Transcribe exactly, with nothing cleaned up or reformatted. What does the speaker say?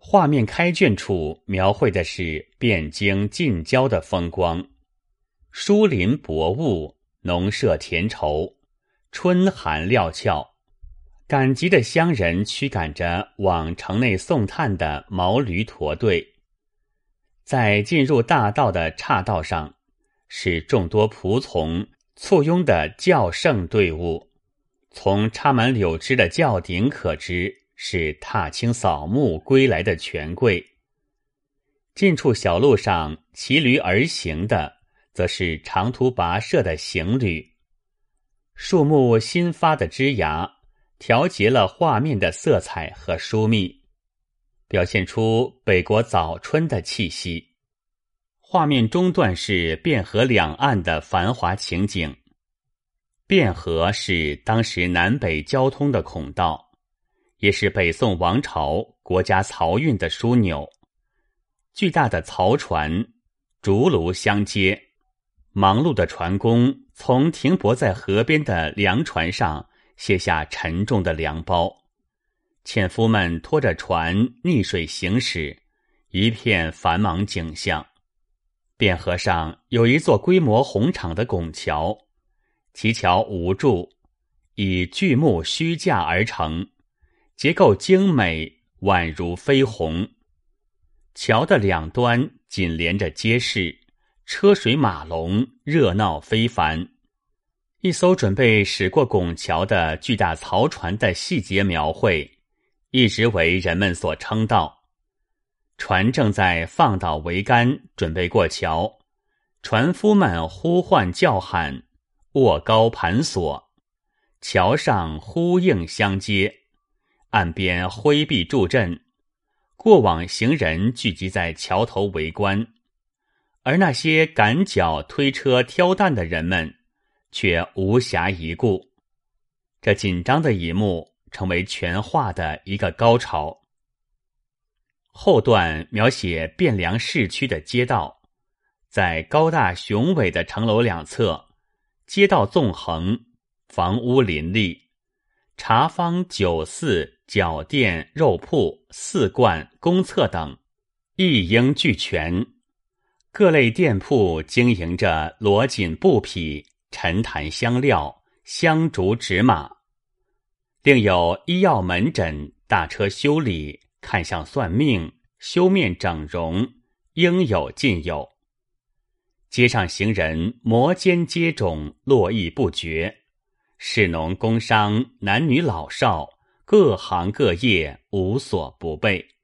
画面开卷处描绘的是汴京近郊的风光，疏林薄雾，农舍田畴，春寒料峭。赶集的乡人驱赶着往城内送炭的毛驴驼队，在进入大道的岔道上，是众多仆从簇拥的轿乘队伍。从插满柳枝的轿顶可知，是踏青扫墓归来的权贵。近处小路上骑驴而行的，则是长途跋涉的行旅。树木新发的枝芽调节了画面的色彩和疏密，表现出北国早春的气息。画面中段是汴河两岸的繁华情景。汴河是当时南北交通的孔道，也是北宋王朝国家漕运的枢纽。巨大的漕船竹炉相接，忙碌的船工从停泊在河边的粮船上卸下沉重的粮包，纤夫们拖着船逆水行驶，一片繁忙景象。汴河上有一座规模宏敞的拱桥，其桥无柱，以巨木虚架而成，结构精美，宛如飞鸿。桥的两端紧连着街市，车水马龙，热闹非凡。一艘准备驶过拱桥的巨大漕船的细节描绘，一直为人们所称道。船正在放倒桅杆，准备过桥，船夫们呼唤叫喊，卧高盘索，桥上呼应相接，岸边挥臂助阵，过往行人聚集在桥头围观，而那些赶脚推车挑担的人们却无暇一顾。这紧张的一幕成为全画的一个高潮。后段描写汴梁市区的街道，在高大雄伟的城楼两侧，街道纵横，房屋林立，茶坊、酒肆、脚店、肉铺、寺观、公厕等一应俱全。各类店铺经营着罗锦布匹、陈檀香料、香烛纸马，另有医药门诊、大车修理、看相算命、修面整容，应有尽有。街上行人摩肩接踵，络绎不绝，士农工商，男女老少，各行各业无所不备。